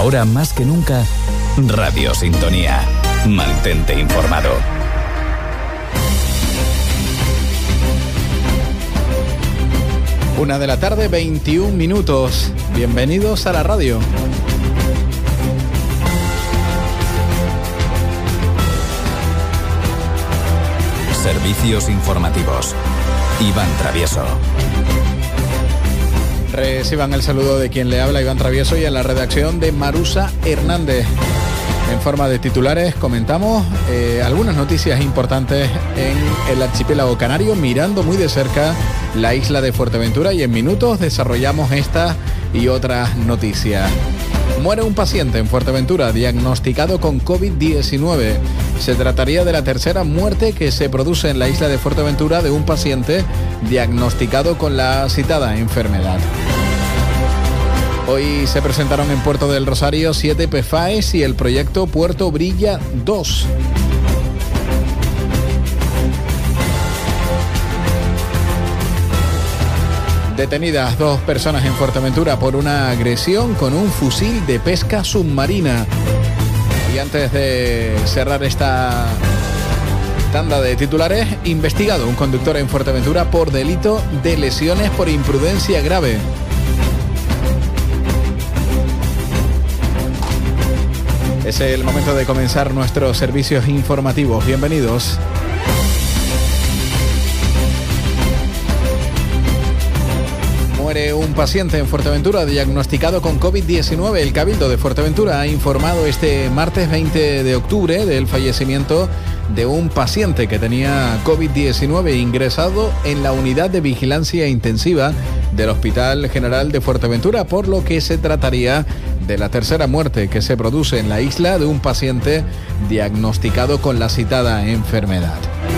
Ahora más que nunca, Radio Sintonía. Mantente informado. 1 de la tarde, 21 minutos. Bienvenidos a la radio. Servicios informativos. Iván Travieso. Reciban el saludo de quien le habla, Iván Travieso, y en la redacción de Marusa Hernández. En forma de titulares comentamos algunas noticias importantes en el archipiélago canario, mirando muy de cerca la isla de Fuerteventura, y en minutos desarrollamos estas y otras noticias. Muere un paciente en Fuerteventura diagnosticado con COVID-19. Se trataría de la tercera muerte que se produce en la isla de Fuerteventura de un paciente diagnosticado con la citada enfermedad. Hoy se presentaron en Puerto del Rosario 7 PFAEs y el proyecto Puerto Brilla 2. Detenidas 2 personas en Fuerteventura por una agresión con un fusil de pesca submarina. Y antes de cerrar esta tanda de titulares, investigado un conductor en Fuerteventura por delito de lesiones por imprudencia grave. Es el momento de comenzar nuestros servicios informativos. Bienvenidos. Muere un paciente en Fuerteventura diagnosticado con COVID-19. El Cabildo de Fuerteventura ha informado este martes 20 de octubre del fallecimiento de un paciente que tenía COVID-19 ingresado en la unidad de vigilancia intensiva del Hospital General de Fuerteventura, por lo que se trataría de la tercera muerte que se produce en la isla de un paciente diagnosticado con la citada enfermedad.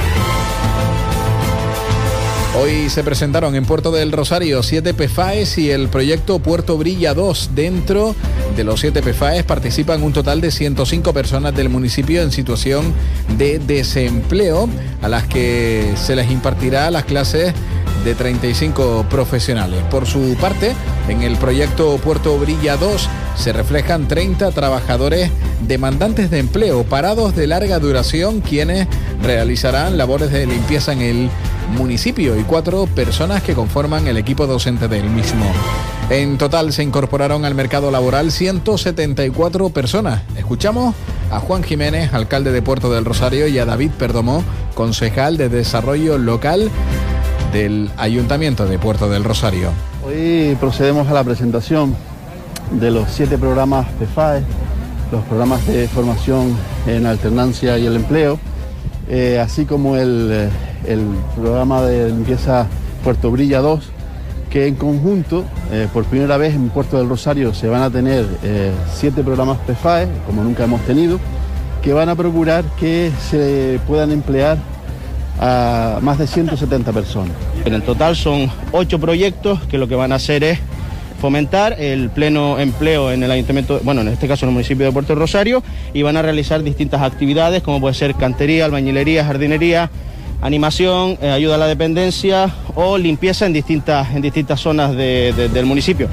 Hoy se presentaron en Puerto del Rosario 7 PFAEs y el proyecto Puerto Brilla 2. Dentro de los 7 PFAEs participan un total de 105 personas del municipio en situación de desempleo, a las que se les impartirá las clases de 35 profesionales. Por su parte, en el proyecto Puerto Brilla 2 se reflejan 30 trabajadores demandantes de empleo, parados de larga duración, quienes realizarán labores de limpieza en el municipio, y 4 personas que conforman el equipo docente del mismo. En total se incorporaron al mercado laboral 174 personas. Escuchamos a Juan Jiménez, alcalde de Puerto del Rosario, y a David Perdomo, concejal de Desarrollo Local del Ayuntamiento de Puerto del Rosario. Hoy procedemos a la presentación de los 7 programas PFAE, los programas de formación en alternancia y el empleo, así como el programa de limpieza Puerto Brilla 2, que en conjunto, por primera vez en Puerto del Rosario, se van a tener 7 programas PFAE, como nunca hemos tenido, que van a procurar que se puedan emplear a más de 170 personas. En el total son 8 proyectos que lo que van a hacer es fomentar el pleno empleo en el ayuntamiento, bueno, en este caso en el municipio de Puerto del Rosario, y van a realizar distintas actividades como puede ser cantería, albañilería, jardinería, animación, ayuda a la dependencia o limpieza en distintas zonas del municipio.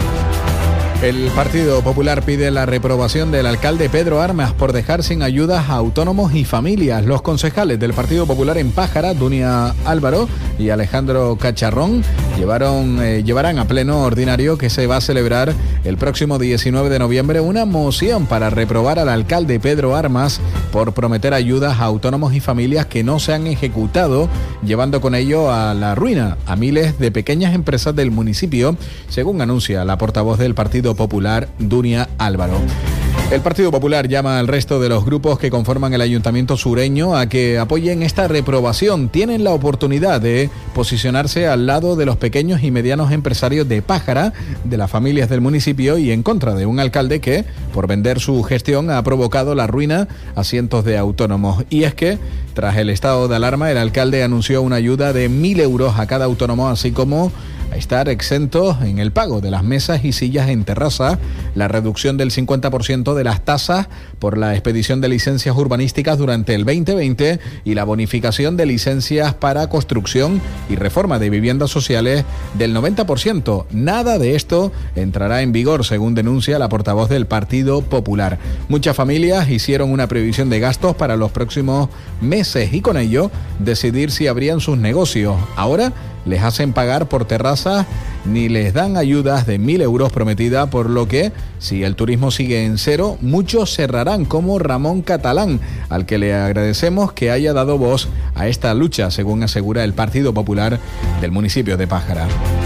El Partido Popular pide la reprobación del alcalde Pedro Armas por dejar sin ayudas a autónomos y familias. Los concejales del Partido Popular en Pájara, Dunia Álvaro y Alejandro Cacharrón, llevarán a pleno ordinario, que se va a celebrar el próximo 19 de noviembre, una moción para reprobar al alcalde Pedro Armas por prometer ayudas a autónomos y familias que no se han ejecutado, llevando con ello a la ruina a miles de pequeñas empresas del municipio, según anuncia la portavoz del Partido Popular, Dunia Álvaro. El Partido Popular llama al resto de los grupos que conforman el Ayuntamiento sureño a que apoyen esta reprobación. Tienen la oportunidad de posicionarse al lado de los pequeños y medianos empresarios de Pájara, de las familias del municipio, y en contra de un alcalde que, por vender su gestión, ha provocado la ruina a cientos de autónomos. Y es que, tras el estado de alarma, el alcalde anunció una ayuda de 1.000 euros a cada autónomo, así como a estar exentos en el pago de las mesas y sillas en terraza, la reducción del 50% de las tasas por la expedición de licencias urbanísticas durante el 2020 y la bonificación de licencias para construcción y reforma de viviendas sociales del 90%. Nada de esto entrará en vigor, según denuncia la portavoz del Partido Popular. Muchas familias hicieron una previsión de gastos para los próximos meses y con ello decidir si abrían sus negocios. Ahora les hacen pagar por terrazas ni les dan ayudas de 1.000 euros prometida, por lo que si el turismo sigue en cero, muchos cerrarán, como Ramón Catalán, al que le agradecemos que haya dado voz a esta lucha, según asegura el Partido Popular del municipio de Pájara.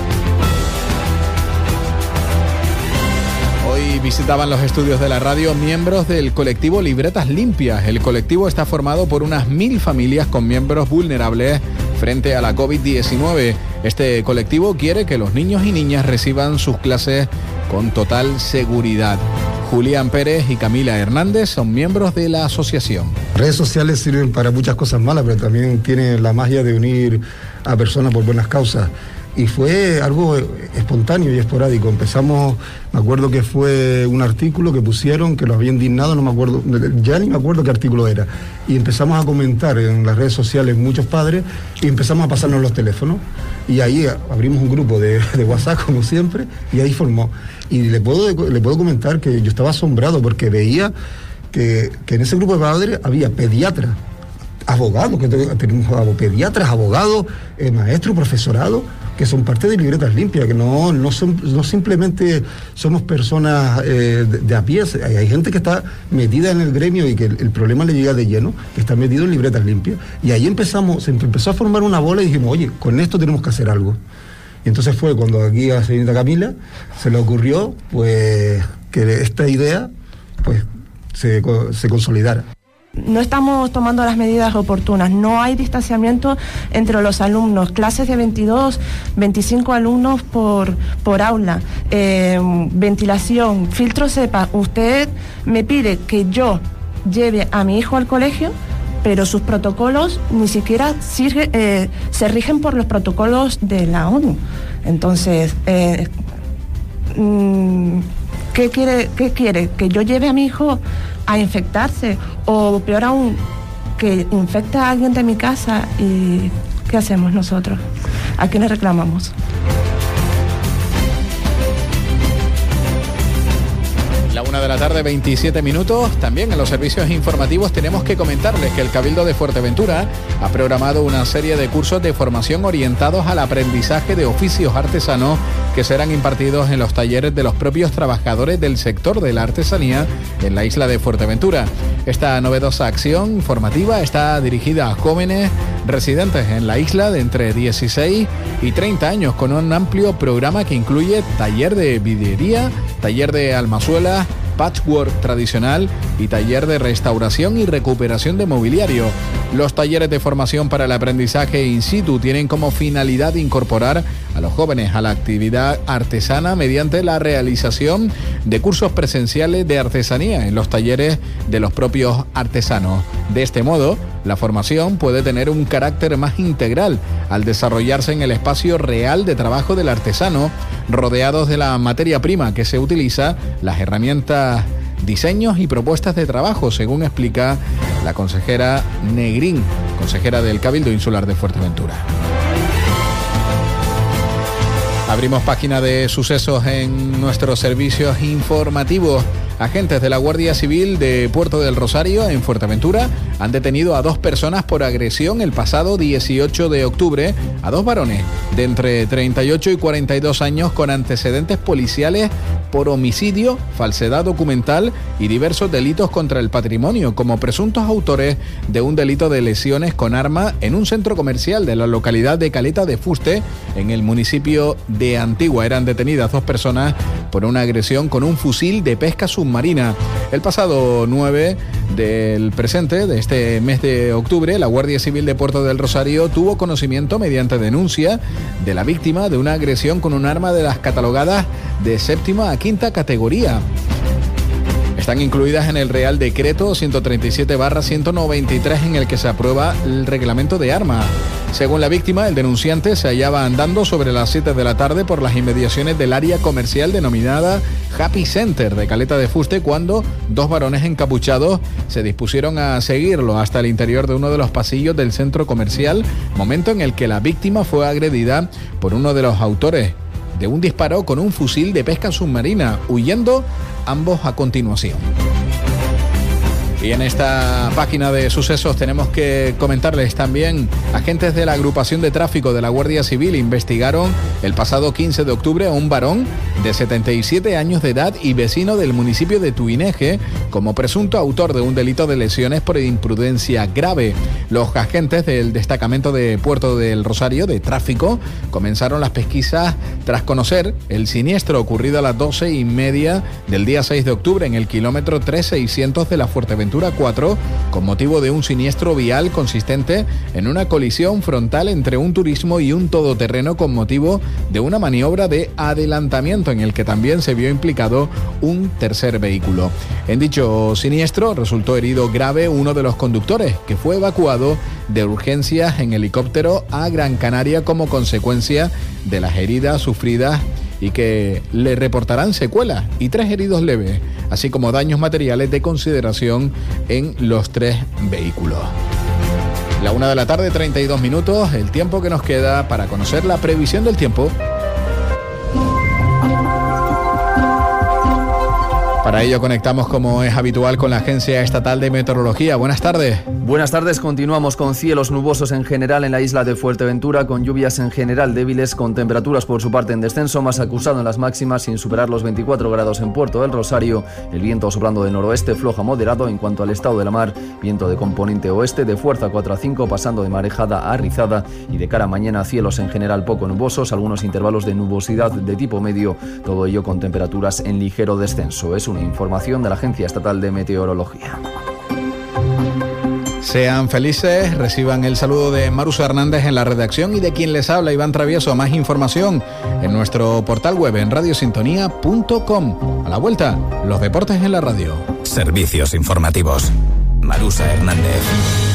Hoy visitaban los estudios de la radio miembros del colectivo Libretas Limpias. El colectivo está formado por unas 1.000 familias con miembros vulnerables frente a la COVID-19. Este colectivo quiere que los niños y niñas reciban sus clases con total seguridad. Julián Pérez y Camila Hernández son miembros de la asociación. Redes sociales sirven para muchas cosas malas, pero también tienen la magia de unir a personas por buenas causas. Y fue algo espontáneo y esporádico. Empezamos, me acuerdo que fue un artículo que pusieron, que lo había indignado, no me acuerdo, ya ni me acuerdo qué artículo era. Y empezamos a comentar en las redes sociales muchos padres y empezamos a pasarnos los teléfonos. Y ahí abrimos un grupo de WhatsApp, como siempre, y ahí formó. Y le puedo comentar que yo estaba asombrado porque veía que en ese grupo de padres había pediatras, abogados, que tenemos pediatras, abogados, maestros, profesorado, que son parte de Libretas Limpias, que no simplemente somos personas de a pie. Hay gente que está metida en el gremio y que el problema le llega de lleno, que está metido en Libretas Limpias. Y ahí se empezó a formar una bola y dijimos, oye, con esto tenemos que hacer algo. Y entonces fue cuando aquí a la señorita Camila se le ocurrió pues que esta idea pues se consolidara. No estamos tomando las medidas oportunas, no hay distanciamiento entre los alumnos, clases de 22, 25 alumnos por aula, ventilación, filtro cepa. Usted me pide que yo lleve a mi hijo al colegio, pero sus protocolos ni siquiera se rigen por los protocolos de la ONU. Entonces, ¿qué quiere? ¿Que yo lleve a mi hijo a infectarse? O peor aún, que infecte a alguien de mi casa. ¿Y qué hacemos nosotros? ¿A quién le reclamamos? La 1:27 p.m. También en los servicios informativos tenemos que comentarles que el Cabildo de Fuerteventura ha programado una serie de cursos de formación orientados al aprendizaje de oficios artesanos que serán impartidos en los talleres de los propios trabajadores del sector de la artesanía en la isla de Fuerteventura. Esta novedosa acción formativa está dirigida a jóvenes residentes en la isla de entre 16 y 30 años, con un amplio programa que incluye taller de vidriería, taller de almazuelas, patchwork tradicional y taller de restauración y recuperación de mobiliario. Los talleres de formación para el aprendizaje in situ tienen como finalidad incorporar a los jóvenes a la actividad artesana mediante la realización de cursos presenciales de artesanía en los talleres de los propios artesanos. De este modo, la formación puede tener un carácter más integral al desarrollarse en el espacio real de trabajo del artesano, rodeados de la materia prima que se utiliza, las herramientas, diseños y propuestas de trabajo, según explica la consejera Negrín, consejera del Cabildo Insular de Fuerteventura. Abrimos página de sucesos en nuestros servicios informativos. Agentes de la Guardia Civil de Puerto del Rosario, en Fuerteventura, han detenido a 2 personas por agresión el pasado 18 de octubre a 2 varones de entre 38 y 42 años con antecedentes policiales por homicidio, falsedad documental y diversos delitos contra el patrimonio, como presuntos autores de un delito de lesiones con arma en un centro comercial de la localidad de Caleta de Fuste, en el municipio de Antigua. Eran detenidas 2 personas por una agresión con un fusil de pesca submarina. El pasado 9 del presente, de este mes de octubre, la Guardia Civil de Puerto del Rosario tuvo conocimiento mediante denuncia de la víctima de una agresión con un arma de las catalogadas de 7ª a 5ª categoría. Están incluidas en el Real Decreto 137/193 en el que se aprueba el reglamento de armas. Según la víctima, el denunciante se hallaba andando sobre las 7 de la tarde por las inmediaciones del área comercial denominada Happy Center de Caleta de Fuste cuando dos varones encapuchados se dispusieron a seguirlo hasta el interior de uno de los pasillos del centro comercial, momento en el que la víctima fue agredida por uno de los autores de un disparo con un fusil de pesca submarina, huyendo ambos a continuación. Y en esta página de sucesos tenemos que comentarles también, agentes de la agrupación de tráfico de la Guardia Civil investigaron el pasado 15 de octubre a un varón de 77 años de edad y vecino del municipio de Tuineje como presunto autor de un delito de lesiones por imprudencia grave. Los agentes del destacamento de Puerto del Rosario de tráfico comenzaron las pesquisas tras conocer el siniestro ocurrido a las 12:30 del día 6 de octubre en el kilómetro 3600 de la Fuerteventura 4, con motivo de un siniestro vial consistente en una colisión frontal entre un turismo y un todoterreno con motivo de una maniobra de adelantamiento en el que también se vio implicado un tercer vehículo. En dicho siniestro resultó herido grave uno de los conductores, que fue evacuado de urgencias en helicóptero a Gran Canaria como consecuencia de las heridas sufridas y que le reportarán secuelas y 3 heridos leves, así como daños materiales de consideración en los 3 vehículos. La 1 de la tarde, 32 minutos, el tiempo que nos queda para conocer la previsión del tiempo. Para ello conectamos, como es habitual, con la Agencia Estatal de Meteorología. Buenas tardes. Buenas tardes, continuamos con cielos nubosos en general en la isla de Fuerteventura, con lluvias en general débiles, con temperaturas por su parte en descenso, más acusado en las máximas sin superar los 24 grados en Puerto del Rosario, el viento soplando de noroeste flojo a moderado. En cuanto al estado de la mar, viento de componente oeste de fuerza 4 a 5, pasando de marejada a rizada, y de cara a mañana cielos en general poco nubosos, algunos intervalos de nubosidad de tipo medio, todo ello con temperaturas en ligero descenso. Es una información de la Agencia Estatal de Meteorología. Sean felices, reciban el saludo de Marusa Hernández en la redacción y de quien les habla, Iván Travieso. Más información en nuestro portal web en radiosintonía.com. A la vuelta, los deportes en la radio. Servicios informativos. Marusa Hernández.